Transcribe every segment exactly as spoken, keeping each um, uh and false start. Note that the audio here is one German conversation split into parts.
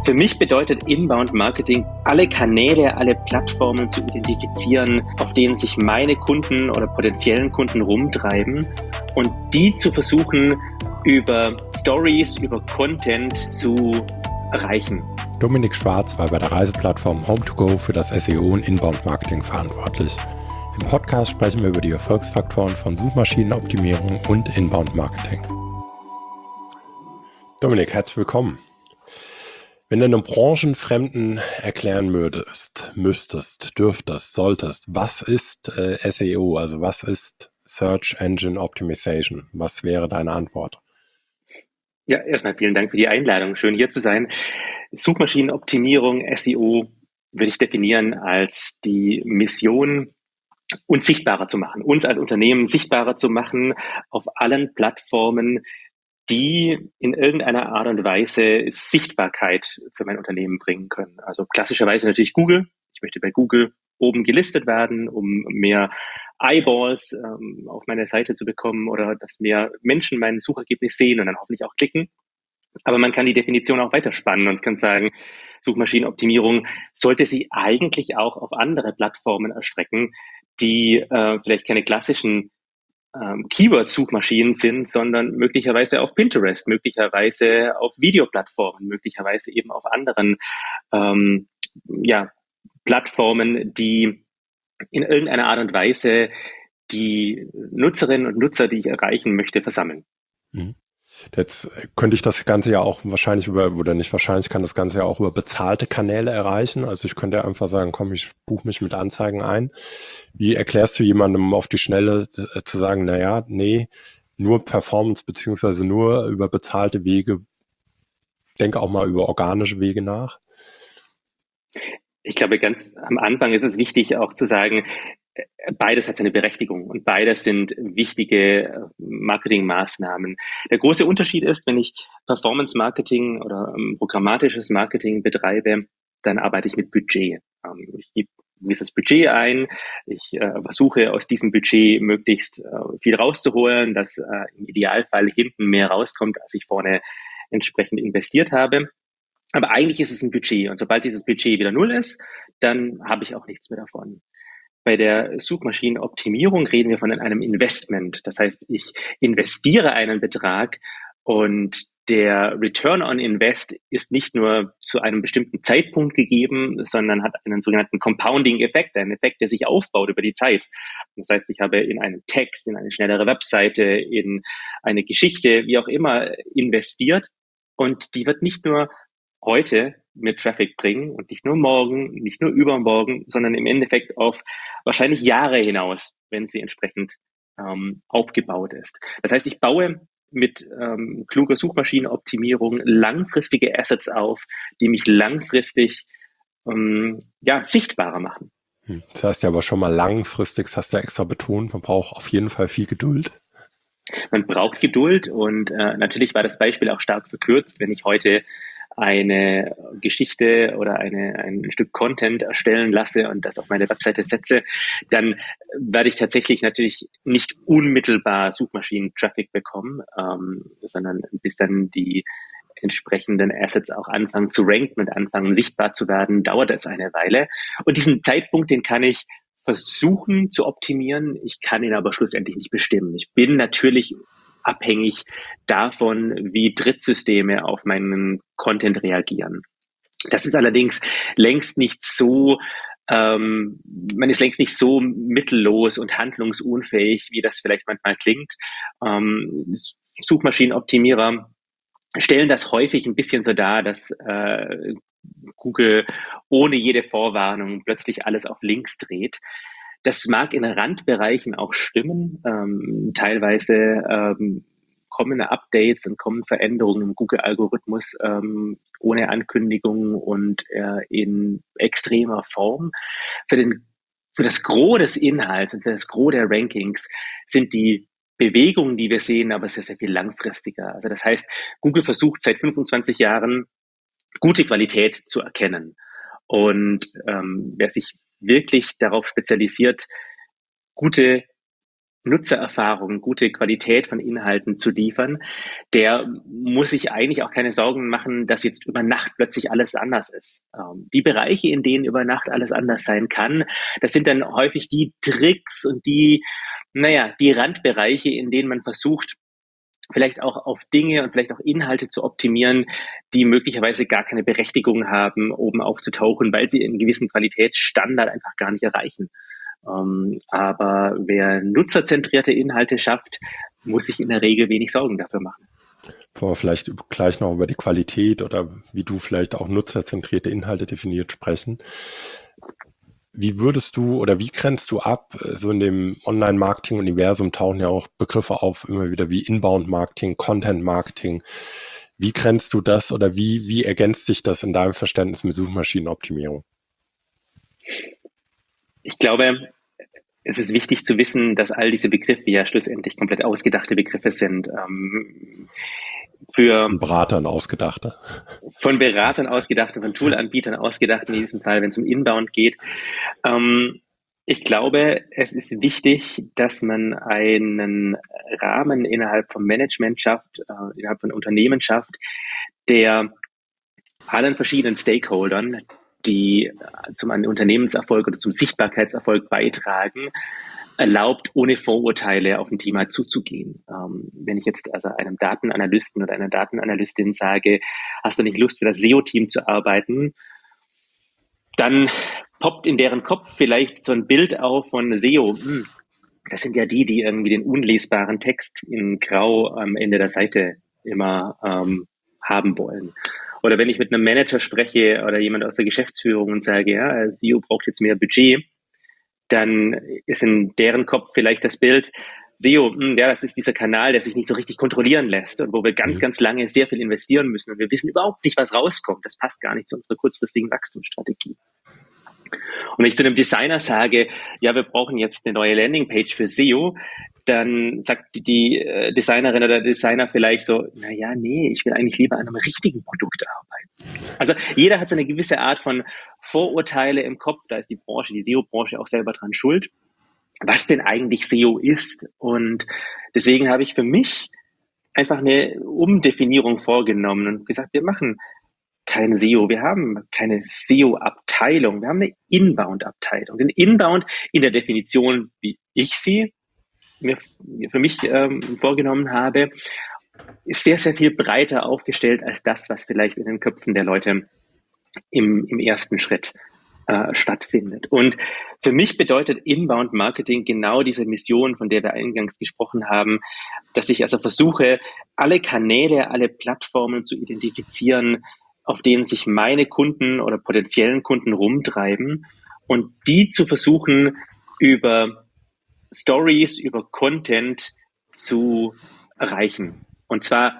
Für mich bedeutet Inbound Marketing, alle Kanäle, alle Plattformen zu identifizieren, auf denen sich meine Kunden oder potenziellen Kunden rumtreiben und die zu versuchen, über Stories, über Content zu erreichen. Dominik Schwarz war bei der Reiseplattform home to go für das S E O und Inbound Marketing verantwortlich. Im Podcast sprechen wir über die Erfolgsfaktoren von Suchmaschinenoptimierung und Inbound Marketing. Dominik, herzlich willkommen. Wenn du einem Branchenfremden erklären würdest, müsstest, dürftest, solltest, was ist äh, S E O, also was ist Search Engine Optimization? Was wäre deine Antwort? Ja, erstmal vielen Dank für die Einladung. Schön hier zu sein. Suchmaschinenoptimierung, S E O, würde ich definieren als die Mission, uns sichtbarer zu machen, uns als Unternehmen sichtbarer zu machen auf allen Plattformen, die in irgendeiner Art und Weise Sichtbarkeit für mein Unternehmen bringen können. Also klassischerweise natürlich Google. Ich möchte bei Google oben gelistet werden, um mehr Eyeballs ähm, auf meine Seite zu bekommen oder dass mehr Menschen mein Suchergebnis sehen und dann hoffentlich auch klicken. Aber man kann die Definition auch weiterspannen und kann sagen, Suchmaschinenoptimierung sollte sie eigentlich auch auf andere Plattformen erstrecken, die äh, vielleicht keine klassischen ähm, Keyword-Suchmaschinen sind, sondern möglicherweise auf Pinterest, möglicherweise auf Videoplattformen, möglicherweise eben auf anderen ähm, ja, Plattformen, die in irgendeiner Art und Weise die Nutzerinnen und Nutzer, die ich erreichen möchte, versammeln. Mhm. Jetzt könnte ich das Ganze ja auch wahrscheinlich über, oder nicht wahrscheinlich, kann das Ganze ja auch über bezahlte Kanäle erreichen. Also ich könnte einfach sagen, komm, ich buche mich mit Anzeigen ein. Wie erklärst du jemandem auf die Schnelle äh, zu sagen, naja, nee, nur Performance beziehungsweise nur über bezahlte Wege, denke auch mal über organische Wege nach? Ich glaube, ganz am Anfang ist es wichtig auch zu sagen, beides hat seine Berechtigung und beides sind wichtige Marketingmaßnahmen. Der große Unterschied ist, wenn ich Performance-Marketing oder ähm, programmatisches Marketing betreibe, dann arbeite ich mit Budget. Ähm, ich gebe ein gewisses Budget ein, ich äh, versuche aus diesem Budget möglichst äh, viel rauszuholen, dass äh, im Idealfall hinten mehr rauskommt, als ich vorne entsprechend investiert habe. Aber eigentlich ist es ein Budget und sobald dieses Budget wieder null ist, dann habe ich auch nichts mehr davon. Bei der Suchmaschinenoptimierung reden wir von einem Investment. Das heißt, ich investiere einen Betrag und der Return on Invest ist nicht nur zu einem bestimmten Zeitpunkt gegeben, sondern hat einen sogenannten Compounding-Effekt, einen Effekt, der sich aufbaut über die Zeit. Das heißt, ich habe in einen Text, in eine schnellere Webseite, in eine Geschichte, wie auch immer, investiert und die wird nicht nur heute mir Traffic bringen und nicht nur morgen, nicht nur übermorgen, sondern im Endeffekt auf wahrscheinlich Jahre hinaus, wenn sie entsprechend ähm, aufgebaut ist. Das heißt, ich baue mit ähm, kluger Suchmaschinenoptimierung langfristige Assets auf, die mich langfristig ähm, ja, sichtbarer machen. Das heißt ja aber schon mal langfristig, das hast du ja extra betont, man braucht auf jeden Fall viel Geduld. Man braucht Geduld und äh, natürlich war das Beispiel auch stark verkürzt, wenn ich heute eine Geschichte oder eine, ein Stück Content erstellen lasse und das auf meine Webseite setze, dann werde ich tatsächlich natürlich nicht unmittelbar Suchmaschinen-Traffic bekommen, ähm, sondern bis dann die entsprechenden Assets auch anfangen zu ranken und anfangen sichtbar zu werden, dauert es eine Weile. Und diesen Zeitpunkt, den kann ich versuchen zu optimieren. Ich kann ihn aber schlussendlich nicht bestimmen. Ich bin natürlich abhängig davon, wie Drittsysteme auf meinen Content reagieren. Das ist allerdings längst nicht so, ähm, man ist längst nicht so mittellos und handlungsunfähig, wie das vielleicht manchmal klingt. Ähm, Suchmaschinenoptimierer stellen das häufig ein bisschen so dar, dass äh, Google ohne jede Vorwarnung plötzlich alles auf links dreht. Das mag in Randbereichen auch stimmen. Ähm, teilweise ähm, kommen Updates und kommen Veränderungen im Google-Algorithmus ähm, ohne Ankündigung und äh, in extremer Form. Für, den, für das Gros des Inhalts und für das Gros der Rankings sind die Bewegungen, die wir sehen, aber sehr, sehr viel langfristiger. Also das heißt, Google versucht seit fünfundzwanzig Jahren, gute Qualität zu erkennen. Und ähm, wer sich wirklich darauf spezialisiert, gute Nutzererfahrung, gute Qualität von Inhalten zu liefern, der muss sich eigentlich auch keine Sorgen machen, dass jetzt über Nacht plötzlich alles anders ist. Ähm, die Bereiche, in denen über Nacht alles anders sein kann, das sind dann häufig die Tricks und die, naja, die Randbereiche, in denen man versucht, vielleicht auch auf Dinge und vielleicht auch Inhalte zu optimieren, die möglicherweise gar keine Berechtigung haben, oben aufzutauchen, weil sie einen gewissen Qualitätsstandard einfach gar nicht erreichen. Ähm, aber wer nutzerzentrierte Inhalte schafft, muss sich in der Regel wenig Sorgen dafür machen. Bevor wir vielleicht gleich noch über die Qualität oder wie du vielleicht auch nutzerzentrierte Inhalte definiert sprechen. Wie würdest du oder wie grenzt du ab? So in dem Online-Marketing-Universum tauchen ja auch Begriffe auf, immer wieder wie Inbound-Marketing, Content-Marketing. Wie grenzt du das oder wie, wie ergänzt sich das in deinem Verständnis mit Suchmaschinenoptimierung? Ich glaube, es ist wichtig zu wissen, dass all diese Begriffe ja schlussendlich komplett ausgedachte Begriffe sind. Ähm, für Von Beratern ausgedachte. Von Beratern ausgedachte, von Toolanbietern ausgedacht, in diesem Fall, wenn es um Inbound geht. Ähm, ich glaube, es ist wichtig, dass man einen Rahmen innerhalb vom Management schafft, äh, innerhalb von Unternehmen schafft, der allen verschiedenen Stakeholdern, die zum Unternehmenserfolg oder zum Sichtbarkeitserfolg beitragen, erlaubt, ohne Vorurteile auf ein Thema zuzugehen. Ähm, wenn ich jetzt also einem Datenanalysten oder einer Datenanalystin sage, hast du nicht Lust, für das S E O-Team zu arbeiten, dann poppt in deren Kopf vielleicht so ein Bild auf von S E O. Hm, das sind ja die, die irgendwie den unlesbaren Text in Grau am Ende der Seite immer ähm, haben wollen. Oder wenn ich mit einem Manager spreche oder jemand aus der Geschäftsführung und sage, ja, S E O braucht jetzt mehr Budget, dann ist in deren Kopf vielleicht das Bild, S E O, ja, das ist dieser Kanal, der sich nicht so richtig kontrollieren lässt und wo wir ganz, ganz lange sehr viel investieren müssen und wir wissen überhaupt nicht, was rauskommt. Das passt gar nicht zu unserer kurzfristigen Wachstumsstrategie. Und wenn ich zu einem Designer sage, ja, wir brauchen jetzt eine neue Landingpage für S E O, dann sagt die Designerin oder der Designer vielleicht so, na ja, nee, ich will eigentlich lieber an einem richtigen Produkt arbeiten. Also jeder hat so eine gewisse Art von Vorurteile im Kopf, da ist die Branche, die S E O-Branche auch selber dran schuld, was denn eigentlich S E O ist. Und deswegen habe ich für mich einfach eine Umdefinierung vorgenommen und gesagt, wir machen kein S E O, wir haben keine S E O-Abteilung, wir haben eine Inbound-Abteilung. Denn Inbound in der Definition, wie ich sie mir für mich ähm, vorgenommen habe, ist sehr, sehr viel breiter aufgestellt als das, was vielleicht in den Köpfen der Leute im, im ersten Schritt äh, stattfindet. Und für mich bedeutet Inbound Marketing genau diese Mission, von der wir eingangs gesprochen haben, dass ich also versuche, alle Kanäle, alle Plattformen zu identifizieren, auf denen sich meine Kunden oder potenziellen Kunden rumtreiben und die zu versuchen, über Stories, über Content zu erreichen. Und zwar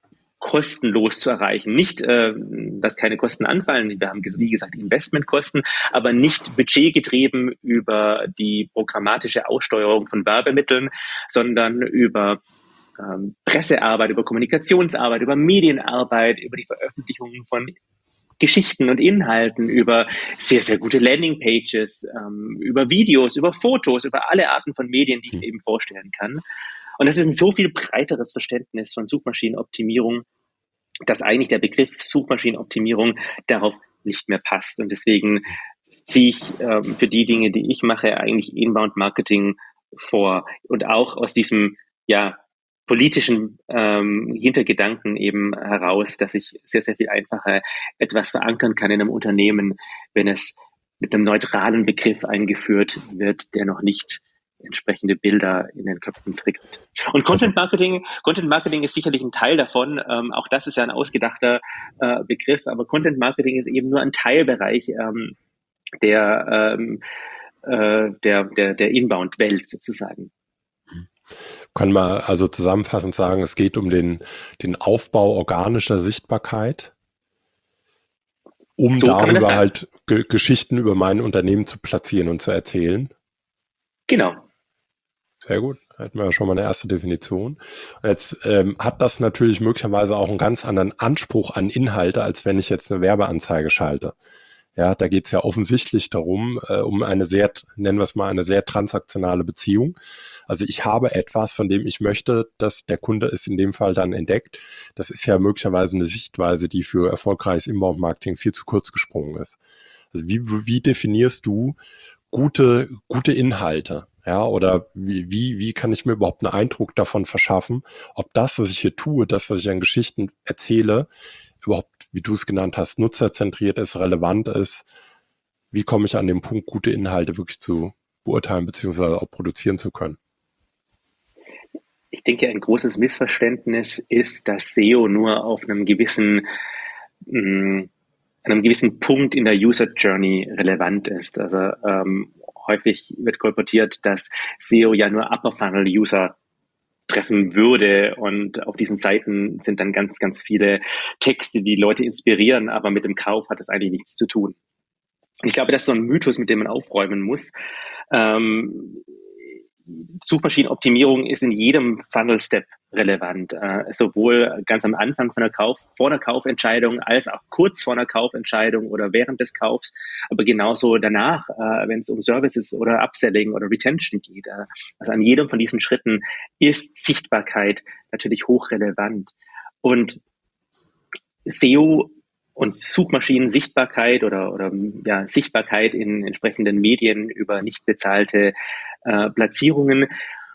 kostenlos zu erreichen. Nicht, äh, dass keine Kosten anfallen. Wir haben, wie gesagt, Investmentkosten, aber nicht budgetgetrieben über die programmatische Aussteuerung von Werbemitteln, sondern über ähm, Pressearbeit, über Kommunikationsarbeit, über Medienarbeit, über die Veröffentlichung von Geschichten und Inhalten, über sehr, sehr gute Landingpages, ähm, über Videos, über Fotos, über alle Arten von Medien, die ich mir eben vorstellen kann. Und das ist ein so viel breiteres Verständnis von Suchmaschinenoptimierung, dass eigentlich der Begriff Suchmaschinenoptimierung darauf nicht mehr passt. Und deswegen ziehe ich ähm, für die Dinge, die ich mache, eigentlich Inbound-Marketing vor. Und auch aus diesem, ja, politischen ähm, Hintergedanken eben heraus, dass ich sehr, sehr viel einfacher etwas verankern kann in einem Unternehmen, wenn es mit einem neutralen Begriff eingeführt wird, der noch nicht entsprechende Bilder in den Köpfen triggert. Und Content Marketing, Content Marketing ist sicherlich ein Teil davon. Ähm, auch das ist ja ein ausgedachter äh, Begriff, aber Content Marketing ist eben nur ein Teilbereich ähm, der, ähm, äh, der, der, der Inbound-Welt sozusagen. Kann man also zusammenfassend sagen, es geht um den, den Aufbau organischer Sichtbarkeit, um So darüber halt Ge- Geschichten über mein Unternehmen zu platzieren und zu erzählen. Genau. Sehr gut, hätten wir ja schon mal eine erste Definition. Und jetzt ähm, hat das natürlich möglicherweise auch einen ganz anderen Anspruch an Inhalte, als wenn ich jetzt eine Werbeanzeige schalte. Ja, da geht es ja offensichtlich darum, äh, um eine sehr, nennen wir es mal, eine sehr transaktionale Beziehung. Also ich habe etwas, von dem ich möchte, dass der Kunde es in dem Fall dann entdeckt. Das ist ja möglicherweise eine Sichtweise, die für erfolgreiches Inbound-Marketing viel zu kurz gesprungen ist. Also wie, wie definierst du gute, gute Inhalte? Ja, oder wie, wie, wie kann ich mir überhaupt einen Eindruck davon verschaffen, ob das, was ich hier tue, das, was ich an Geschichten erzähle, überhaupt, wie du es genannt hast, nutzerzentriert ist, relevant ist? Wie komme ich an den Punkt, gute Inhalte wirklich zu beurteilen beziehungsweise auch produzieren zu können? Ich denke, ein großes Missverständnis ist, dass S E O nur auf einem gewissen, mh, einem gewissen Punkt in der User Journey relevant ist. Also ähm, häufig wird kolportiert, dass S E O ja nur Upper Funnel User treffen würde, und auf diesen Seiten sind dann ganz, ganz viele Texte, die Leute inspirieren, aber mit dem Kauf hat das eigentlich nichts zu tun. Ich glaube, das ist so ein Mythos, mit dem man aufräumen muss. Ähm, Suchmaschinenoptimierung ist in jedem Funnel-Step relevant, äh, sowohl ganz am Anfang von der Kauf, vor der Kaufentscheidung, als auch kurz vor der Kaufentscheidung oder während des Kaufs, aber genauso danach, äh, wenn es um Services oder Upselling oder Retention geht. Äh, also an jedem von diesen Schritten ist Sichtbarkeit natürlich hochrelevant. Und S E O und Suchmaschinen-Sichtbarkeit oder, oder ja, Sichtbarkeit in entsprechenden Medien über nicht bezahlte äh, Platzierungen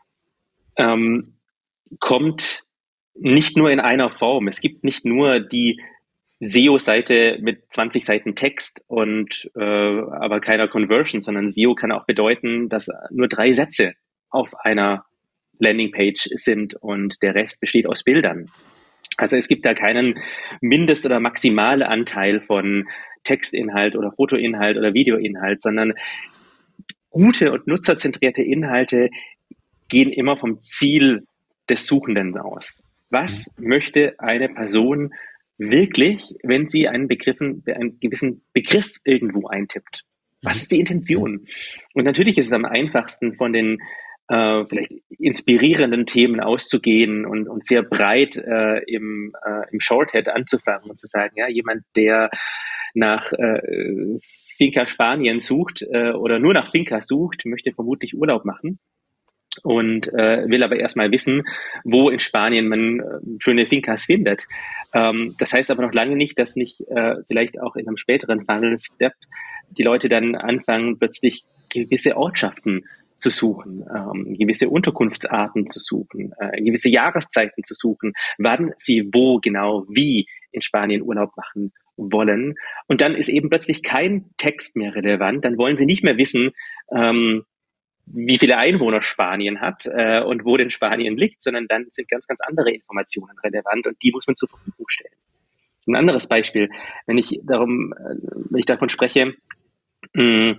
ähm, kommt nicht nur in einer Form. Es gibt nicht nur die S E O-Seite mit zwanzig Seiten Text und äh, aber keiner Conversion, sondern S E O kann auch bedeuten, dass nur drei Sätze auf einer Landingpage sind und der Rest besteht aus Bildern. Also es gibt da keinen Mindest- oder Maximalanteil von Textinhalt oder Fotoinhalt oder Videoinhalt, sondern gute und nutzerzentrierte Inhalte gehen immer vom Ziel des Suchenden aus. Was mhm. möchte eine Person wirklich, wenn sie einen Begriffen, einen gewissen Begriff irgendwo eintippt? Was ist die Intention? Und natürlich ist es am einfachsten, von den äh, vielleicht inspirierenden Themen auszugehen und, und sehr breit äh, im, äh, im Shorthead anzufangen und zu sagen, ja, jemand, der nach äh, Finca Spanien sucht äh, oder nur nach Finca sucht, möchte vermutlich Urlaub machen und äh, will aber erstmal wissen, wo in Spanien man äh, schöne Fincas findet. Ähm, das heißt aber noch lange nicht, dass nicht äh, vielleicht auch in einem späteren Funnel-Step die Leute dann anfangen, plötzlich gewisse Ortschaften zu suchen, ähm, gewisse Unterkunftsarten zu suchen, äh, gewisse Jahreszeiten zu suchen, wann sie wo genau wie in Spanien Urlaub machen wollen. Und dann ist eben plötzlich kein Text mehr relevant. Dann wollen sie nicht mehr wissen, ähm, wie viele Einwohner Spanien hat äh, und wo denn Spanien liegt, sondern dann sind ganz, ganz andere Informationen relevant und die muss man zur Verfügung stellen. Ein anderes Beispiel, wenn ich darum, wenn ich davon spreche, mh,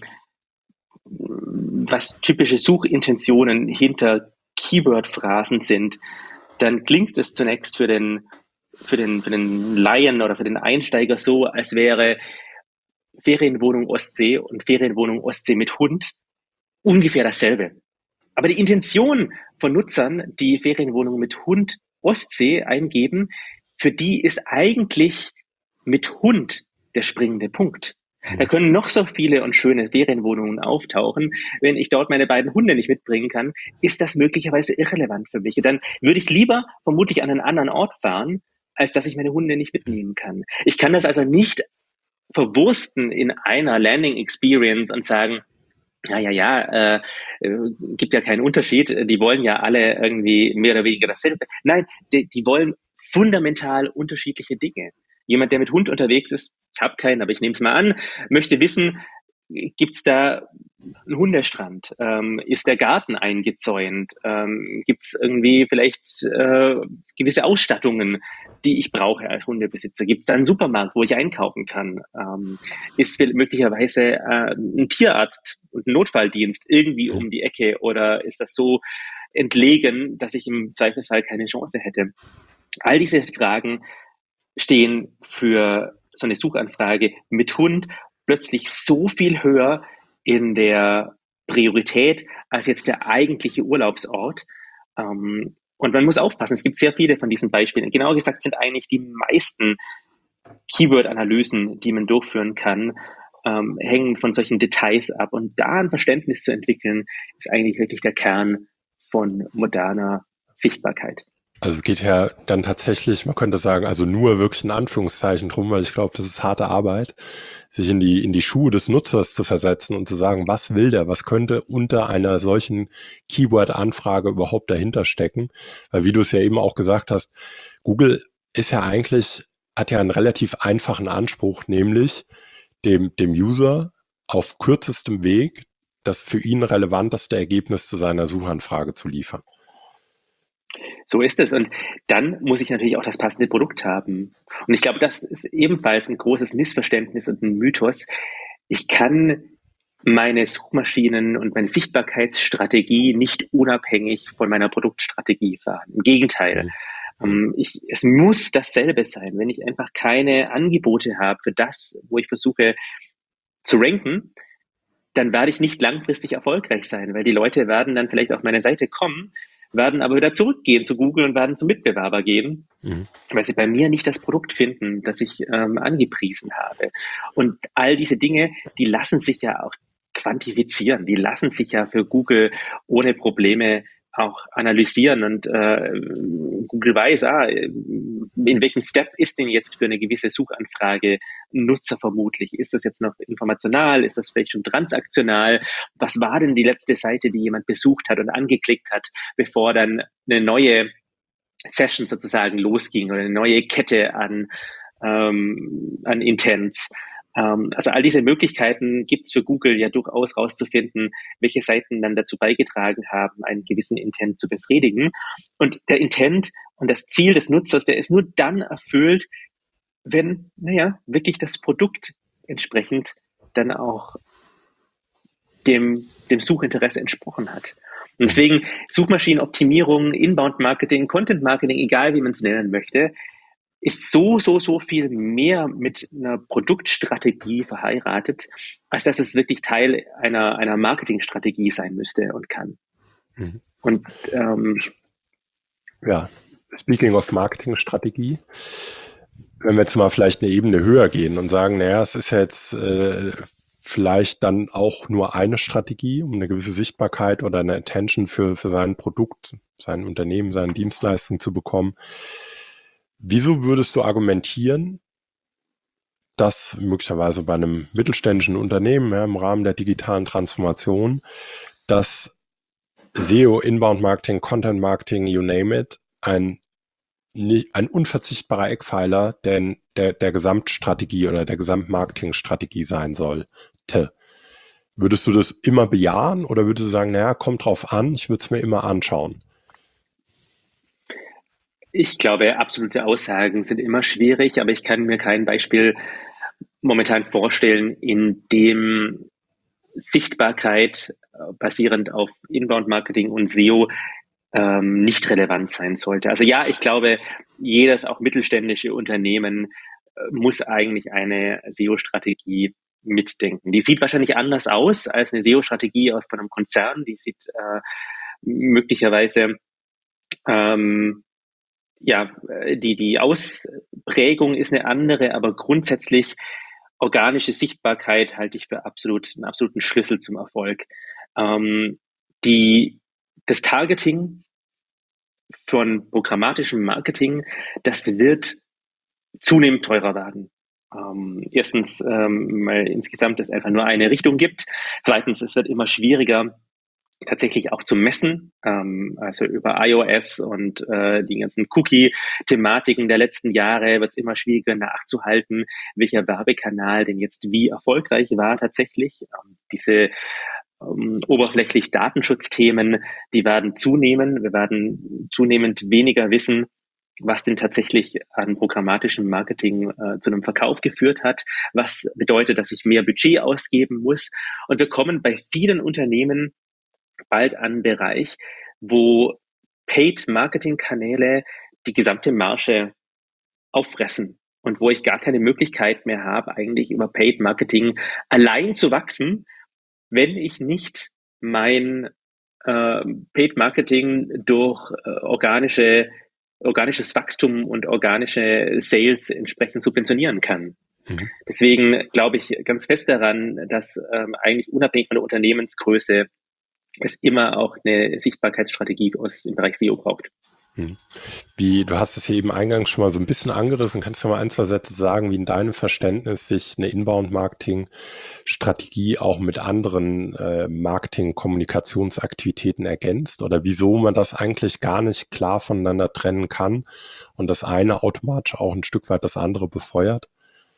was typische Suchintentionen hinter Keyword-Phrasen sind, dann klingt es zunächst für den, für den, für den Laien oder für den Einsteiger so, als wäre Ferienwohnung Ostsee und Ferienwohnung Ostsee mit Hund ungefähr dasselbe. Aber die Intention von Nutzern, die Ferienwohnung mit Hund Ostsee eingeben, für die ist eigentlich mit Hund der springende Punkt. Da können noch so viele und schöne Ferienwohnungen auftauchen. Wenn ich dort meine beiden Hunde nicht mitbringen kann, ist das möglicherweise irrelevant für mich. Und dann würde ich lieber vermutlich an einen anderen Ort fahren, als dass ich meine Hunde nicht mitnehmen kann. Ich kann das also nicht verwursten in einer Landing Experience und sagen, ja, ja, ja, äh, gibt ja keinen Unterschied. Die wollen ja alle irgendwie mehr oder weniger dasselbe. Nein, die, die wollen fundamental unterschiedliche Dinge. Jemand, der mit Hund unterwegs ist, ich habe keinen, aber ich nehme es mal an, möchte wissen, gibt's da einen Hundestrand? Ähm, ist der Garten eingezäunt? Ähm, gibt's irgendwie vielleicht äh, gewisse Ausstattungen, die ich brauche als Hundebesitzer? Gibt's da einen Supermarkt, wo ich einkaufen kann? Ähm, ist möglicherweise äh, ein Tierarzt und ein Notfalldienst irgendwie um die Ecke oder ist das so entlegen, dass ich im Zweifelsfall keine Chance hätte? All diese Fragen stehen für so eine Suchanfrage mit Hund plötzlich so viel höher in der Priorität als jetzt der eigentliche Urlaubsort. Ähm, und man muss aufpassen, es gibt sehr viele von diesen Beispielen. Genauer gesagt sind eigentlich die meisten Keyword-Analysen, die man durchführen kann, ähm, hängen von solchen Details ab. Und da ein Verständnis zu entwickeln, ist eigentlich wirklich der Kern von moderner Sichtbarkeit. Also geht ja dann tatsächlich, man könnte sagen, also nur wirklich in Anführungszeichen drum, weil ich glaube, das ist harte Arbeit, sich in die in die Schuhe des Nutzers zu versetzen und zu sagen, was will der, was könnte unter einer solchen Keyword-Anfrage überhaupt dahinter stecken? Weil wie du es ja eben auch gesagt hast, Google ist ja eigentlich, hat ja einen relativ einfachen Anspruch, nämlich dem dem User auf kürzestem Weg das für ihn relevanteste Ergebnis zu seiner Suchanfrage zu liefern. So ist es. Und dann muss ich natürlich auch das passende Produkt haben. Und ich glaube, das ist ebenfalls ein großes Missverständnis und ein Mythos. Ich kann meine Suchmaschinen und meine Sichtbarkeitsstrategie nicht unabhängig von meiner Produktstrategie fahren. Im Gegenteil. Mhm. Ich, es muss dasselbe sein. Wenn ich einfach keine Angebote habe für das, wo ich versuche zu ranken, dann werde ich nicht langfristig erfolgreich sein, weil die Leute werden dann vielleicht auf meine Seite kommen, werden aber wieder zurückgehen zu Google und werden zum Mitbewerber gehen, mhm. weil sie bei mir nicht das Produkt finden, das ich ähm, angepriesen habe. Und all diese Dinge, die lassen sich ja auch quantifizieren, die lassen sich ja für Google ohne Probleme auch analysieren und äh, Google weiß, ah, in welchem Step ist denn jetzt für eine gewisse Suchanfrage ein Nutzer vermutlich? Ist das jetzt noch informational? Ist das vielleicht schon transaktional? Was war denn die letzte Seite, die jemand besucht hat und angeklickt hat, bevor dann eine neue Session sozusagen losging oder eine neue Kette an, ähm, an Intents? Also all diese Möglichkeiten gibt es für Google ja durchaus rauszufinden, welche Seiten dann dazu beigetragen haben, einen gewissen Intent zu befriedigen. Und der Intent und das Ziel des Nutzers, der ist nur dann erfüllt, wenn, naja, wirklich das Produkt entsprechend dann auch dem, dem Suchinteresse entsprochen hat. Und deswegen Suchmaschinenoptimierung, Inbound-Marketing, Content-Marketing, egal wie man es nennen möchte, ist so, so, so viel mehr mit einer Produktstrategie verheiratet, als dass es wirklich Teil einer, einer Marketingstrategie sein müsste und kann. Mhm. Und ähm, ja, speaking of Marketingstrategie, wenn wir jetzt mal vielleicht eine Ebene höher gehen und sagen, naja, es ist ja jetzt äh, vielleicht dann auch nur eine Strategie, um eine gewisse Sichtbarkeit oder eine Attention für, für sein Produkt, sein Unternehmen, seine Dienstleistung zu bekommen. Wieso würdest du argumentieren, dass möglicherweise bei einem mittelständischen Unternehmen ja, im Rahmen der digitalen Transformation, dass S E O, Inbound Marketing, Content Marketing, you name it, ein, ein unverzichtbarer Eckpfeiler der, der, der Gesamtstrategie oder der Gesamtmarketingstrategie sein sollte? Würdest du das immer bejahen oder würdest du sagen, naja, kommt drauf an, ich würde es mir immer anschauen? Ich glaube, absolute Aussagen sind immer schwierig, aber ich kann mir kein Beispiel momentan vorstellen, in dem Sichtbarkeit basierend auf Inbound-Marketing und S E O ähm, nicht relevant sein sollte. Also ja, ich glaube, jedes auch mittelständische Unternehmen äh, muss eigentlich eine S E O-Strategie mitdenken. Die sieht wahrscheinlich anders aus als eine S E O-Strategie von einem Konzern. Die sieht äh, möglicherweise ähm, ja, die, die Ausprägung ist eine andere, aber grundsätzlich organische Sichtbarkeit halte ich für absolut, einen absoluten Schlüssel zum Erfolg. Ähm, die, das Targeting von programmatischem Marketing, das wird zunehmend teurer werden. Ähm, erstens, ähm, weil insgesamt es einfach nur eine Richtung gibt. Zweitens, es wird immer schwieriger, tatsächlich auch zu messen, ähm, also über iOS und äh, die ganzen Cookie-Thematiken der letzten Jahre wird es immer schwieriger nachzuhalten, welcher Werbekanal denn jetzt wie erfolgreich war tatsächlich. Ähm, diese ähm, oberflächlich Datenschutzthemen, die werden zunehmen. Wir werden zunehmend weniger wissen, was denn tatsächlich an programmatischem Marketing äh, zu einem Verkauf geführt hat, was bedeutet, dass ich mehr Budget ausgeben muss. Und wir kommen bei vielen Unternehmen bald an einen Bereich, wo Paid-Marketing-Kanäle die gesamte Marge auffressen und wo ich gar keine Möglichkeit mehr habe, eigentlich über Paid-Marketing allein zu wachsen, wenn ich nicht mein äh, Paid-Marketing durch äh, organische organisches Wachstum und organische Sales entsprechend subventionieren kann. Mhm. Deswegen glaube ich ganz fest daran, dass ähm, eigentlich unabhängig von der Unternehmensgröße es immer auch eine Sichtbarkeitsstrategie aus im Bereich S E O braucht. Mhm. Wie, du hast es hier eben eingangs schon mal so ein bisschen angerissen. Kannst du mal ein, zwei Sätze sagen, wie in deinem Verständnis sich eine Inbound-Marketing-Strategie auch mit anderen äh, Marketing-Kommunikationsaktivitäten ergänzt oder wieso man das eigentlich gar nicht klar voneinander trennen kann und das eine automatisch auch ein Stück weit das andere befeuert?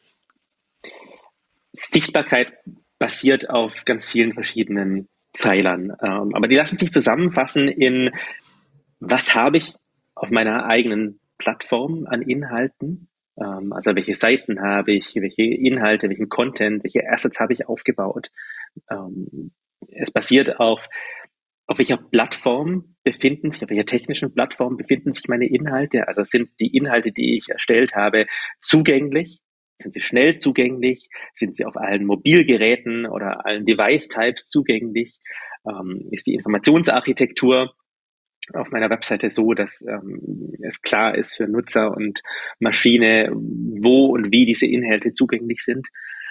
Sichtbarkeit basiert auf ganz vielen verschiedenen Pfeilern, ähm, aber die lassen sich zusammenfassen in: Was habe ich auf meiner eigenen Plattform an Inhalten? Ähm, also welche Seiten habe ich, welche Inhalte, welchen Content, welche Assets habe ich aufgebaut? Ähm, es basiert auf, auf welcher Plattform befinden sich, auf welcher technischen Plattform befinden sich meine Inhalte? Also sind die Inhalte, die ich erstellt habe, zugänglich? Sind sie schnell zugänglich? Sind sie auf allen Mobilgeräten oder allen Device-Types zugänglich? Ähm, ist die Informationsarchitektur auf meiner Webseite so, dass ähm, es klar ist für Nutzer und Maschine, wo und wie diese Inhalte zugänglich sind?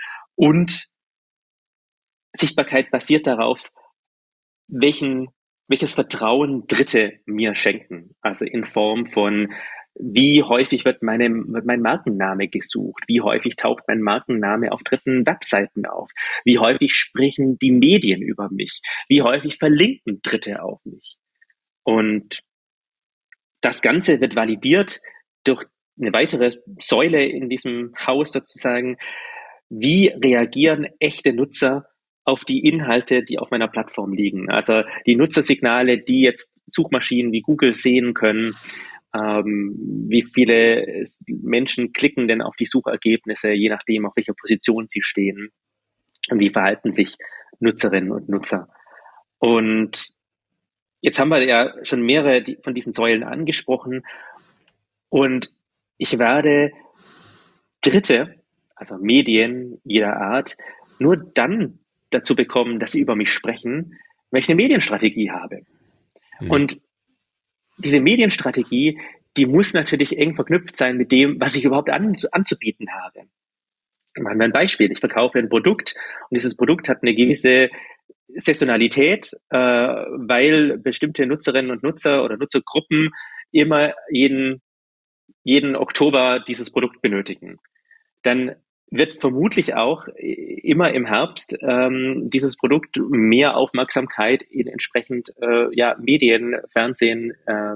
Und Sichtbarkeit basiert darauf, welchen, welches Vertrauen Dritte mir schenken. Also in Form von, wie häufig wird, meine, wird mein Markenname gesucht? Wie häufig taucht mein Markenname auf dritten Webseiten auf? Wie häufig sprechen die Medien über mich? Wie häufig verlinken Dritte auf mich? Und das Ganze wird validiert durch eine weitere Säule in diesem Haus sozusagen. Wie reagieren echte Nutzer auf die Inhalte, die auf meiner Plattform liegen? Also die Nutzersignale, die jetzt Suchmaschinen wie Google sehen können. Ähm, wie viele Menschen klicken denn auf die Suchergebnisse, je nachdem, auf welcher Position sie stehen? Und wie verhalten sich Nutzerinnen und Nutzer? Und jetzt haben wir ja schon mehrere von diesen Säulen angesprochen. Und ich werde Dritte, also Medien jeder Art, nur dann dazu bekommen, dass sie über mich sprechen, wenn ich eine Medienstrategie habe. Mhm. Und diese Medienstrategie, die muss natürlich eng verknüpft sein mit dem, was ich überhaupt an, anzubieten habe. Machen wir ein Beispiel. Ich verkaufe ein Produkt und dieses Produkt hat eine gewisse Saisonalität, äh, weil bestimmte Nutzerinnen und Nutzer oder Nutzergruppen immer jeden jeden Oktober dieses Produkt benötigen. Dann wird vermutlich auch immer im Herbst ähm, dieses Produkt mehr Aufmerksamkeit in entsprechend äh, ja, Medien, Fernsehen äh,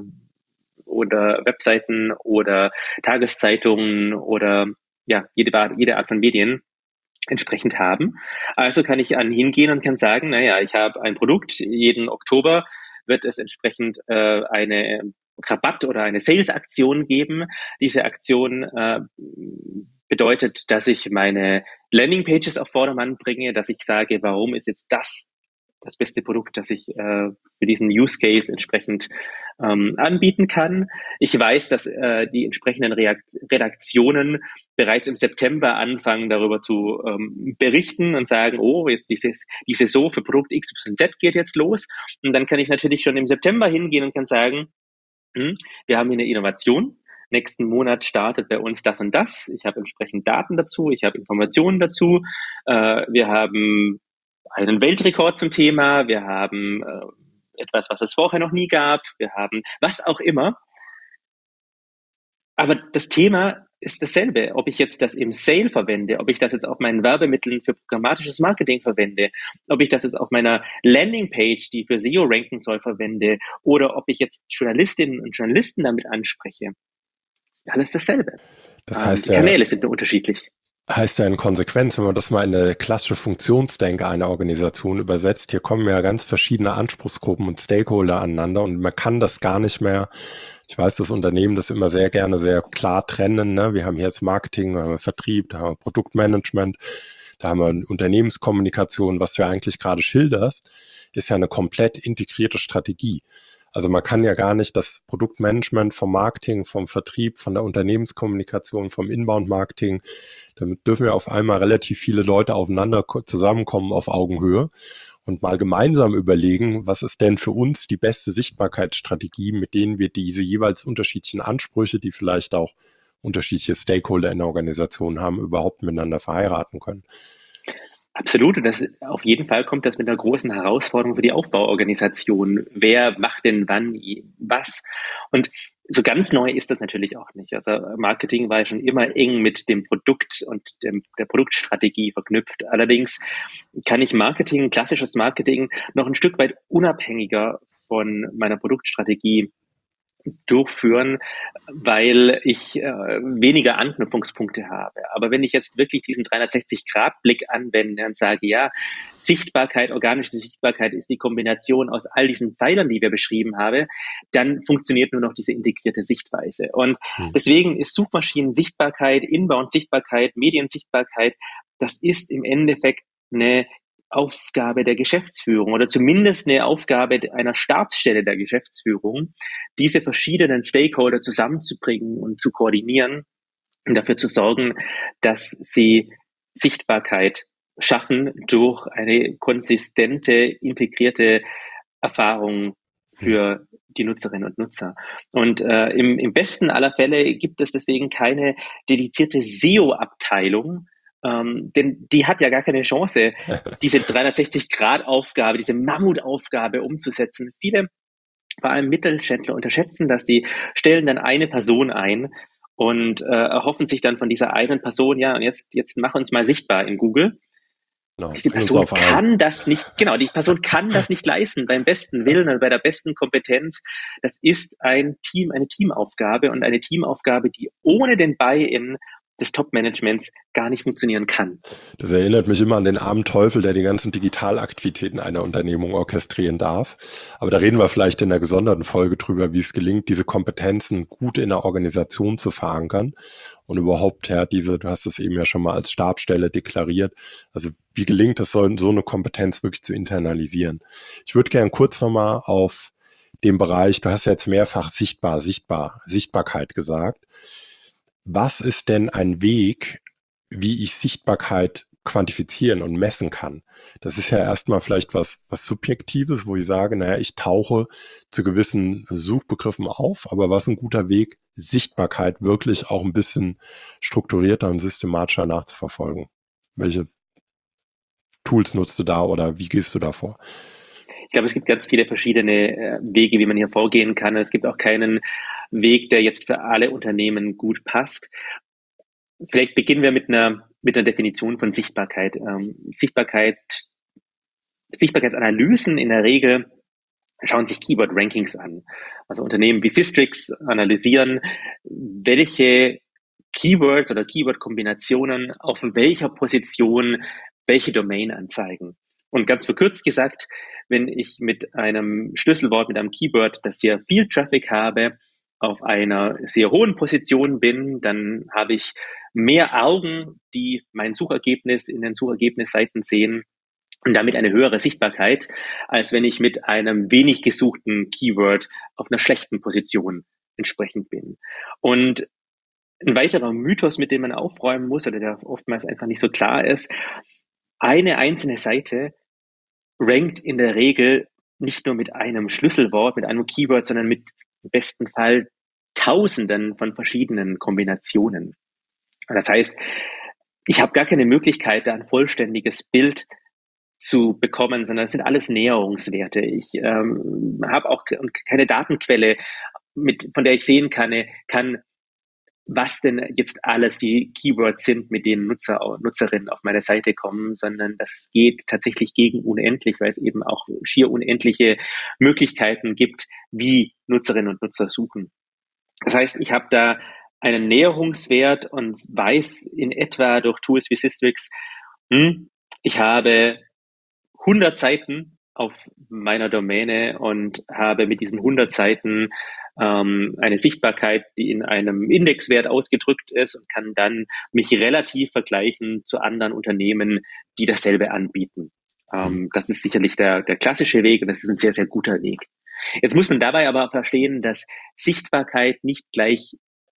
oder Webseiten oder Tageszeitungen oder ja, jede, jede Art von Medien entsprechend haben. Also kann ich an hingehen und kann sagen, naja, ich habe ein Produkt, jeden Oktober wird es entsprechend äh, eine Rabatt oder eine Sales-Aktion geben. Diese Aktion äh, bedeutet, dass ich meine Landing-Pages auf Vordermann bringe, dass ich sage, warum ist jetzt das das beste Produkt, das ich äh, für diesen Use Case entsprechend ähm, anbieten kann. Ich weiß, dass äh, die entsprechenden Reakt Redaktionen bereits im September anfangen, darüber zu ähm, berichten und sagen, oh, jetzt dieses, die Saison für Produkt X Y Z geht jetzt los. Und dann kann ich natürlich schon im September hingehen und kann sagen, hm, wir haben hier eine Innovation. Nächsten Monat startet bei uns das und das. Ich habe entsprechend Daten dazu, ich habe Informationen dazu. Äh, wir haben einen Weltrekord zum Thema, wir haben äh, etwas, was es vorher noch nie gab, wir haben was auch immer. Aber das Thema ist dasselbe. Ob ich jetzt das im Sale verwende, ob ich das jetzt auf meinen Werbemitteln für programmatisches Marketing verwende, ob ich das jetzt auf meiner Landingpage, die für S E O ranken soll, verwende, oder ob ich jetzt Journalistinnen und Journalisten damit anspreche. Alles dasselbe. Das Ähm, heißt die ja, Kanäle sind nur unterschiedlich. heißt ja in Konsequenz, wenn man das mal in eine klassische Funktionsdenke einer Organisation übersetzt, hier kommen ja ganz verschiedene Anspruchsgruppen und Stakeholder aneinander und man kann das gar nicht mehr, ich weiß, das Unternehmen das immer sehr gerne sehr klar trennen, ne? Wir haben hier das Marketing, wir haben Vertrieb, da haben wir Produktmanagement, da haben wir Unternehmenskommunikation, was du ja eigentlich gerade schilderst, ist ja eine komplett integrierte Strategie. Also man kann ja gar nicht das Produktmanagement vom Marketing, vom Vertrieb, von der Unternehmenskommunikation, vom Inbound-Marketing, damit dürfen ja auf einmal relativ viele Leute aufeinander zusammenkommen auf Augenhöhe und mal gemeinsam überlegen, was ist denn für uns die beste Sichtbarkeitsstrategie, mit denen wir diese jeweils unterschiedlichen Ansprüche, die vielleicht auch unterschiedliche Stakeholder in der Organisation haben, überhaupt miteinander verheiraten können. Absolut, und das auf jeden Fall kommt das mit einer großen Herausforderung für die Aufbauorganisation. Wer macht denn wann was? Und so ganz neu ist das natürlich auch nicht. Also Marketing war ja schon immer eng mit dem Produkt und dem, der Produktstrategie verknüpft. Allerdings kann ich Marketing, klassisches Marketing, noch ein Stück weit unabhängiger von meiner Produktstrategie durchführen, weil ich äh, weniger Anknüpfungspunkte habe. Aber wenn ich jetzt wirklich diesen dreihundertsechzig-Grad-Blick anwende und sage, ja, Sichtbarkeit, organische Sichtbarkeit ist die Kombination aus all diesen Pfeilern, die wir beschrieben haben, dann funktioniert nur noch diese integrierte Sichtweise. Und hm. deswegen ist Suchmaschinen-Sichtbarkeit, Inbound-Sichtbarkeit, Mediensichtbarkeit, das ist im Endeffekt eine Aufgabe der Geschäftsführung oder zumindest eine Aufgabe einer Stabsstelle der Geschäftsführung, diese verschiedenen Stakeholder zusammenzubringen und zu koordinieren und dafür zu sorgen, dass sie Sichtbarkeit schaffen durch eine konsistente, integrierte Erfahrung für die Nutzerinnen und Nutzer. Und äh, im, im besten aller Fälle gibt es deswegen keine dedizierte S E O-Abteilung, Ähm, denn die hat ja gar keine Chance, diese dreihundertsechzig-Grad-Aufgabe, diese Mammutaufgabe umzusetzen. Viele, vor allem Mittelständler, unterschätzen das. Die stellen dann eine Person ein und äh, erhoffen sich dann von dieser einen Person, ja, und jetzt, jetzt mach uns mal sichtbar in Google. Genau, die Person kann das nicht, genau, die Person kann das nicht leisten beim besten Willen und bei der besten Kompetenz. Das ist ein Team, eine Teamaufgabe und eine Teamaufgabe, die ohne den Buy-in des Top-Managements gar nicht funktionieren kann. Das erinnert mich immer an den armen Teufel, der die ganzen Digitalaktivitäten einer Unternehmung orchestrieren darf. Aber da reden wir vielleicht in einer gesonderten Folge drüber, wie es gelingt, diese Kompetenzen gut in der Organisation zu verankern und überhaupt, ja, diese, du hast es eben ja schon mal als Stabsstelle deklariert, also wie gelingt es, so, so eine Kompetenz wirklich zu internalisieren. Ich würde gerne kurz nochmal auf den Bereich, du hast ja jetzt mehrfach sichtbar, sichtbar, Sichtbarkeit gesagt. Was ist denn ein Weg, wie ich Sichtbarkeit quantifizieren und messen kann? Das ist ja erstmal vielleicht was, was Subjektives, wo ich sage, naja, ich tauche zu gewissen Suchbegriffen auf, aber was ein guter Weg, Sichtbarkeit wirklich auch ein bisschen strukturierter und systematischer nachzuverfolgen? Welche Tools nutzt du da oder wie gehst du da vor? Ich glaube, es gibt ganz viele verschiedene äh, Wege, wie man hier vorgehen kann. Es gibt auch keinen Weg, der jetzt für alle Unternehmen gut passt. Vielleicht beginnen wir mit einer, mit einer Definition von Sichtbarkeit. Ähm, Sichtbarkeit, Sichtbarkeitsanalysen in der Regel schauen sich Keyword-Rankings an. Also Unternehmen wie Sistrix analysieren, welche Keywords oder Keyword-Kombinationen auf welcher Position welche Domain anzeigen. Und ganz verkürzt gesagt, wenn ich mit einem Schlüsselwort, mit einem Keyword, das sehr viel Traffic habe, auf einer sehr hohen Position bin, dann habe ich mehr Augen, die mein Suchergebnis in den Suchergebnisseiten sehen und damit eine höhere Sichtbarkeit, als wenn ich mit einem wenig gesuchten Keyword auf einer schlechten Position entsprechend bin. Und ein weiterer Mythos, mit dem man aufräumen muss oder der oftmals einfach nicht so klar ist, eine einzelne Seite rankt in der Regel nicht nur mit einem Schlüsselwort, mit einem Keyword, sondern mit im besten Fall Tausenden von verschiedenen Kombinationen. Das heißt, ich habe gar keine Möglichkeit, da ein vollständiges Bild zu bekommen, sondern es sind alles Näherungswerte. Ich ähm, habe auch keine Datenquelle, mit, von der ich sehen kann, kann, was denn jetzt alles die Keywords sind, mit denen Nutzer, Nutzerinnen auf meine Seite kommen, sondern das geht tatsächlich gegen unendlich, weil es eben auch schier unendliche Möglichkeiten gibt, wie Nutzerinnen und Nutzer suchen. Das heißt, ich habe da einen Näherungswert und weiß in etwa durch Tools wie Sistrix, hm, ich habe hundert Seiten auf meiner Domäne und habe mit diesen hundert Seiten ähm, eine Sichtbarkeit, die in einem Indexwert ausgedrückt ist und kann dann mich relativ vergleichen zu anderen Unternehmen, die dasselbe anbieten. Ähm, das ist sicherlich der, der klassische Weg und das ist ein sehr, sehr guter Weg. Jetzt muss man dabei aber verstehen, dass Sichtbarkeit nicht gleich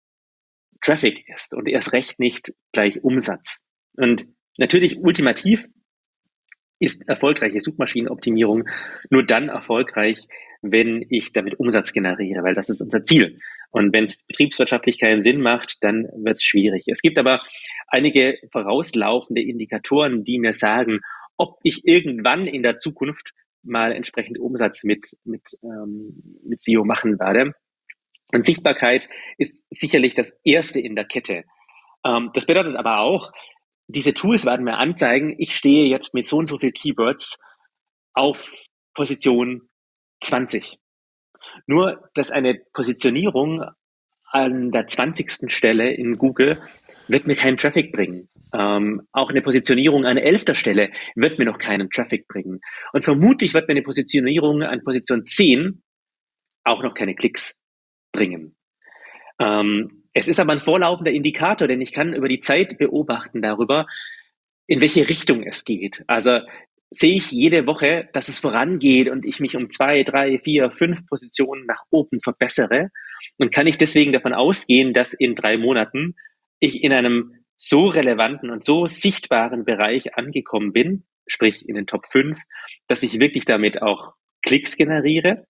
Traffic ist und erst recht nicht gleich Umsatz. Und natürlich ultimativ ist erfolgreiche Suchmaschinenoptimierung nur dann erfolgreich, wenn ich damit Umsatz generiere, weil das ist unser Ziel. Und wenn es betriebswirtschaftlich keinen Sinn macht, dann wird es schwierig. Es gibt aber einige vorauslaufende Indikatoren, die mir sagen, ob ich irgendwann in der Zukunft mal entsprechend Umsatz mit, mit, ähm, mit S E O machen werde. Und Sichtbarkeit ist sicherlich das erste in der Kette. Ähm, das bedeutet aber auch, diese Tools werden mir anzeigen, ich stehe jetzt mit so und so viel Keywords auf Position zwanzig. Nur, dass eine Positionierung an der zwanzigsten Stelle in Google wird mir keinen Traffic bringen. Ähm, auch eine Positionierung an elfter Stelle wird mir noch keinen Traffic bringen. Und vermutlich wird mir eine Positionierung an Position zehn auch noch keine Klicks bringen. Ähm, es ist aber ein vorlaufender Indikator, denn ich kann über die Zeit beobachten darüber, in welche Richtung es geht. Also sehe ich jede Woche, dass es vorangeht und ich mich um zwei, drei, vier, fünf Positionen nach oben verbessere, und kann ich deswegen davon ausgehen, dass in drei Monaten ich in einem so relevanten und so sichtbaren Bereich angekommen bin, sprich in den Top fünf, dass ich wirklich damit auch Klicks generiere.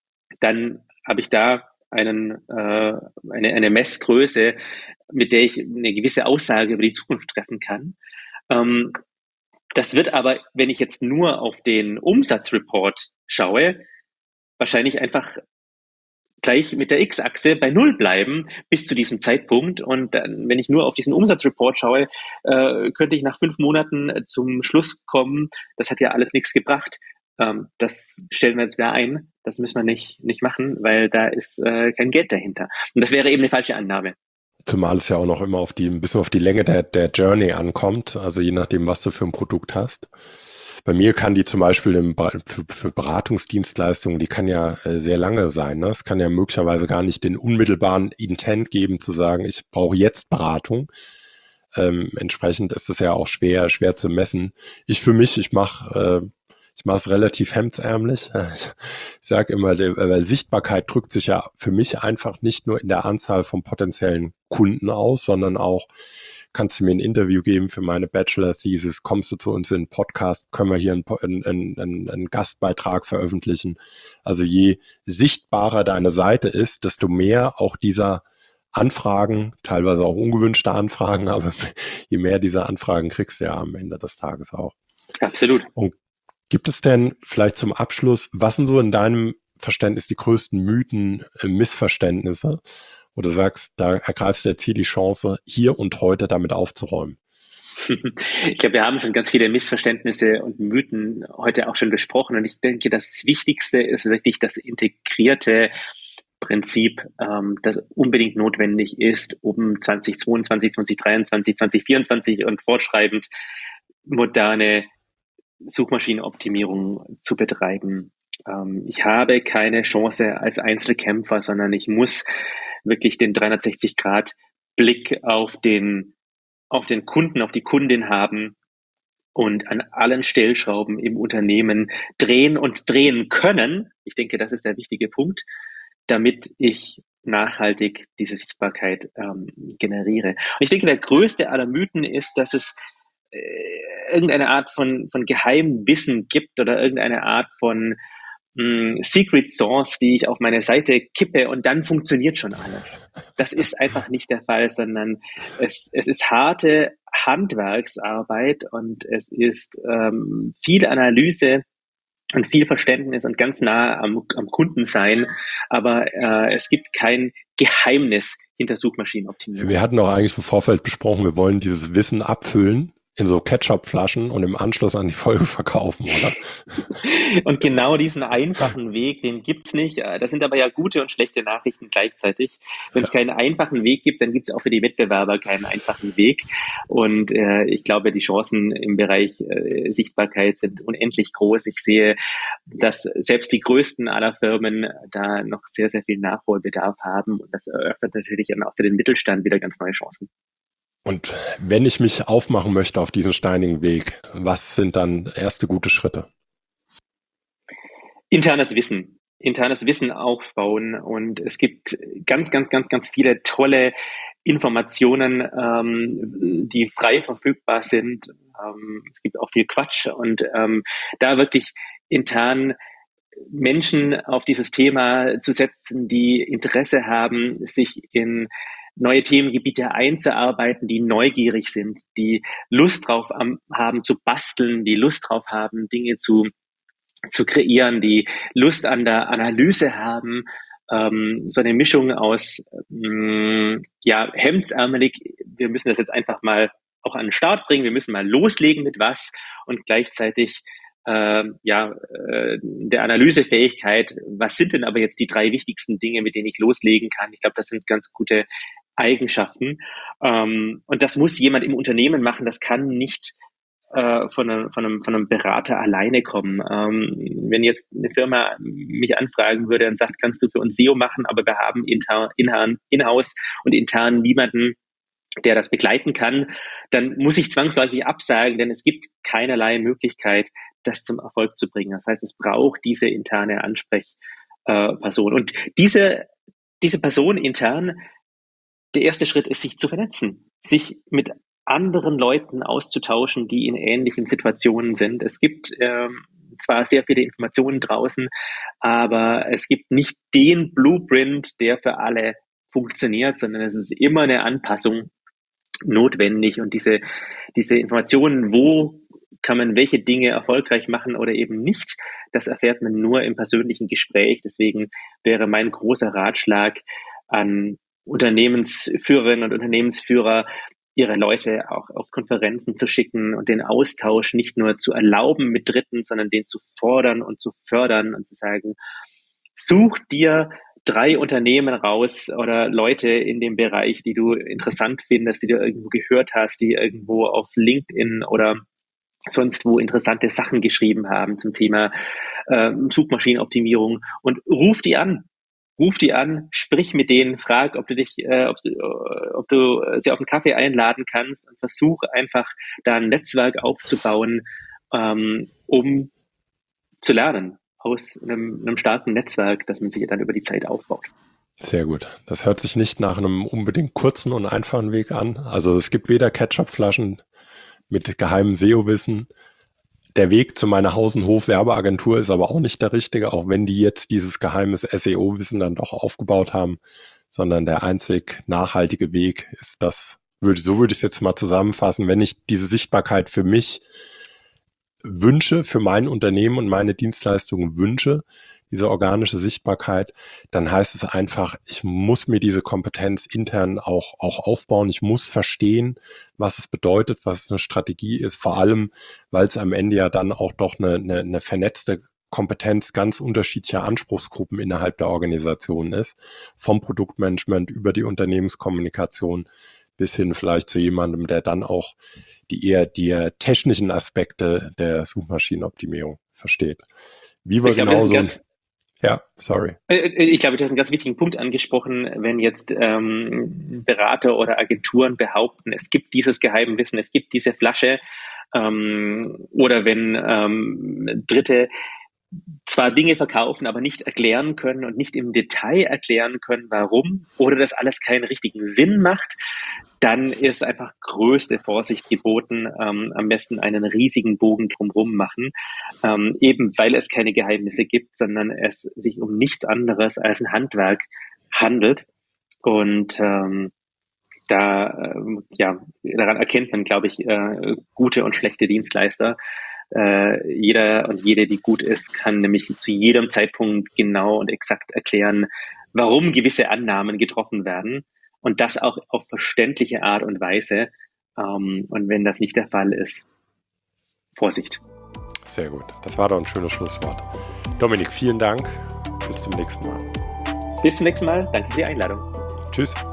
Dann habe ich da einen, äh, eine, eine Messgröße, mit der ich eine gewisse Aussage über die Zukunft treffen kann. Ähm, das wird aber, wenn ich jetzt nur auf den Umsatzreport schaue, wahrscheinlich einfach gleich mit der X-Achse bei Null bleiben bis zu diesem Zeitpunkt. Und dann, wenn ich nur auf diesen Umsatzreport schaue, äh, könnte ich nach fünf Monaten zum Schluss kommen, das hat ja alles nichts gebracht. Ähm, das stellen wir jetzt wieder ein. Das müssen wir nicht, nicht machen, weil da ist äh, kein Geld dahinter. Und das wäre eben eine falsche Annahme. Zumal es ja auch noch immer auf die, ein bisschen auf die Länge der, der Journey ankommt, also je nachdem, was du für ein Produkt hast. Bei mir kann die zum Beispiel im, für, für Beratungsdienstleistungen, die kann ja äh, sehr lange sein. Ne? Es kann ja möglicherweise gar nicht den unmittelbaren Intent geben, zu sagen, ich brauche jetzt Beratung. Ähm, entsprechend ist es ja auch schwer, schwer zu messen. Ich für mich, ich mache äh, ich mache es relativ hemdsärmlich. Ich sage immer, die Sichtbarkeit drückt sich ja für mich einfach nicht nur in der Anzahl von potenziellen Kunden aus, sondern auch, kannst du mir ein Interview geben für meine Bachelor-Thesis, kommst du zu uns in einen Podcast, können wir hier einen, einen, einen, einen Gastbeitrag veröffentlichen. Also je sichtbarer deine Seite ist, desto mehr auch dieser Anfragen, teilweise auch ungewünschte Anfragen, aber je mehr dieser Anfragen kriegst du ja am Ende des Tages auch. Absolut. Und gibt es denn vielleicht zum Abschluss, was sind so in deinem Verständnis die größten Mythen, äh, Missverständnisse, wo du sagst, da ergreifst du jetzt hier die Chance, hier und heute damit aufzuräumen? Ich glaube, wir haben schon ganz viele Missverständnisse und Mythen heute auch schon besprochen, und ich denke, das Wichtigste ist wirklich das integrierte Prinzip, ähm, das unbedingt notwendig ist, um zwanzig zweiundzwanzig, zwanzig dreiundzwanzig, zwanzig vierundzwanzig und fortschreibend moderne Suchmaschinenoptimierung zu betreiben. Ähm, ich habe keine Chance als Einzelkämpfer, sondern ich muss wirklich den dreihundertsechzig Grad Blick auf den, auf den Kunden, auf die Kundin haben und an allen Stellschrauben im Unternehmen drehen und drehen können. Ich denke, das ist der wichtige Punkt, damit ich nachhaltig diese Sichtbarkeit ähm, generiere. Und ich denke, der größte aller Mythen ist, dass es äh, irgendeine Art von, von Geheimwissen gibt oder irgendeine Art von mh, Secret Sauce, die ich auf meine Seite kippe und dann funktioniert schon alles. Das ist einfach nicht der Fall, sondern es, es ist harte Handwerksarbeit und es ist ähm, viel Analyse und viel Verständnis und ganz nah am, am Kunden sein, aber äh, es gibt kein Geheimnis hinter Suchmaschinenoptimierung. Wir hatten auch eigentlich im Vorfeld besprochen, wir wollen dieses Wissen abfüllen in so Ketchup-Flaschen und im Anschluss an die Folge verkaufen, oder? Und genau diesen einfachen Weg, den gibt's nicht. Das sind aber ja gute und schlechte Nachrichten gleichzeitig. Wenn es keinen einfachen Weg gibt, dann gibt's auch für die Wettbewerber keinen einfachen Weg. Und äh, ich glaube, die Chancen im Bereich äh, Sichtbarkeit sind unendlich groß. Ich sehe, dass selbst die größten aller Firmen da noch sehr, sehr viel Nachholbedarf haben. Und das eröffnet natürlich dann auch für den Mittelstand wieder ganz neue Chancen. Und wenn ich mich aufmachen möchte auf diesen steinigen Weg, was sind dann erste gute Schritte? Internes Wissen. Internes Wissen aufbauen. Und es gibt ganz, ganz, ganz, ganz viele tolle Informationen, ähm, die frei verfügbar sind. Ähm, es gibt auch viel Quatsch. Und ähm, da wirklich intern Menschen auf dieses Thema zu setzen, die Interesse haben, sich in neue Themengebiete einzuarbeiten, die neugierig sind, die Lust drauf haben zu basteln, die Lust drauf haben, Dinge zu, zu kreieren, die Lust an der Analyse haben, ähm, so eine Mischung aus mh, ja, hemdsärmelig, wir müssen das jetzt einfach mal auch an den Start bringen, wir müssen mal loslegen mit was und gleichzeitig äh, ja, äh, der Analysefähigkeit, was sind denn aber jetzt die drei wichtigsten Dinge, mit denen ich loslegen kann? Ich glaube, das sind ganz gute Eigenschaften. Ähm, und das muss jemand im Unternehmen machen, das kann nicht äh, von, einem, von, einem, von einem Berater alleine kommen. Ähm, wenn jetzt eine Firma mich anfragen würde und sagt, kannst du für uns S E O machen, aber wir haben intern, in, in-house und intern niemanden, der das begleiten kann, dann muss ich zwangsläufig absagen, denn es gibt keinerlei Möglichkeit, das zum Erfolg zu bringen. Das heißt, es braucht diese interne Ansprechperson. Und diese, diese Person intern, der erste Schritt ist, sich zu vernetzen, sich mit anderen Leuten auszutauschen, die in ähnlichen Situationen sind. Es gibt ähm, zwar sehr viele Informationen draußen, aber es gibt nicht den Blueprint, der für alle funktioniert, sondern es ist immer eine Anpassung notwendig. Und diese, diese Informationen, wo kann man welche Dinge erfolgreich machen oder eben nicht, das erfährt man nur im persönlichen Gespräch. Deswegen wäre mein großer Ratschlag an Unternehmensführerinnen und Unternehmensführer, ihre Leute auch auf Konferenzen zu schicken und den Austausch nicht nur zu erlauben mit Dritten, sondern den zu fordern und zu fördern und zu sagen, such dir drei Unternehmen raus oder Leute in dem Bereich, die du interessant findest, die du irgendwo gehört hast, die irgendwo auf LinkedIn oder sonst wo interessante Sachen geschrieben haben zum Thema äh, Suchmaschinenoptimierung und ruf die an. Ruf die an, sprich mit denen, frag, ob du dich, äh, ob, du, äh, ob du sie auf einen Kaffee einladen kannst und versuch einfach da ein Netzwerk aufzubauen, ähm, um zu lernen aus einem, einem starken Netzwerk, das man sich dann über die Zeit aufbaut. Sehr gut. Das hört sich nicht nach einem unbedingt kurzen und einfachen Weg an. Also es gibt weder Ketchupflaschen mit geheimem S E O-Wissen. Der Weg zu meiner Haus- und Hof-Werbeagentur ist aber auch nicht der richtige, auch wenn die jetzt dieses geheimes S E O-Wissen dann doch aufgebaut haben, sondern der einzig nachhaltige Weg ist das, würde, so würde ich es jetzt mal zusammenfassen, wenn ich diese Sichtbarkeit für mich wünsche, für mein Unternehmen und meine Dienstleistungen wünsche, diese organische Sichtbarkeit, dann heißt es einfach, ich muss mir diese Kompetenz intern auch, auch aufbauen. Ich muss verstehen, was es bedeutet, was eine Strategie ist, vor allem, weil es am Ende ja dann auch doch eine, eine, eine vernetzte Kompetenz ganz unterschiedlicher Anspruchsgruppen innerhalb der Organisation ist, vom Produktmanagement über die Unternehmenskommunikation bis hin vielleicht zu jemandem, der dann auch die eher die technischen Aspekte der Suchmaschinenoptimierung versteht. Wie wir genauso... Ja, sorry. Ich glaube, du hast einen ganz wichtigen Punkt angesprochen, wenn jetzt ähm, Berater oder Agenturen behaupten, es gibt dieses Geheimwissen, es gibt diese Flasche, ähm, oder wenn ähm, Dritte zwar Dinge verkaufen, aber nicht erklären können und nicht im Detail erklären können, warum, oder das alles keinen richtigen Sinn macht, dann ist einfach größte Vorsicht geboten, ähm, am besten einen riesigen Bogen drumherum machen, ähm, eben weil es keine Geheimnisse gibt, sondern es sich um nichts anderes als ein Handwerk handelt. Und ähm, da, ähm, ja, daran erkennt man, glaube ich, äh, gute und schlechte Dienstleister. Äh, jeder und jede, die gut ist, kann nämlich zu jedem Zeitpunkt genau und exakt erklären, warum gewisse Annahmen getroffen werden. Und das auch auf verständliche Art und Weise. Ähm, und wenn das nicht der Fall ist, Vorsicht. Sehr gut. Das war doch ein schönes Schlusswort. Dominik, vielen Dank. Bis zum nächsten Mal. Bis zum nächsten Mal. Danke für die Einladung. Tschüss.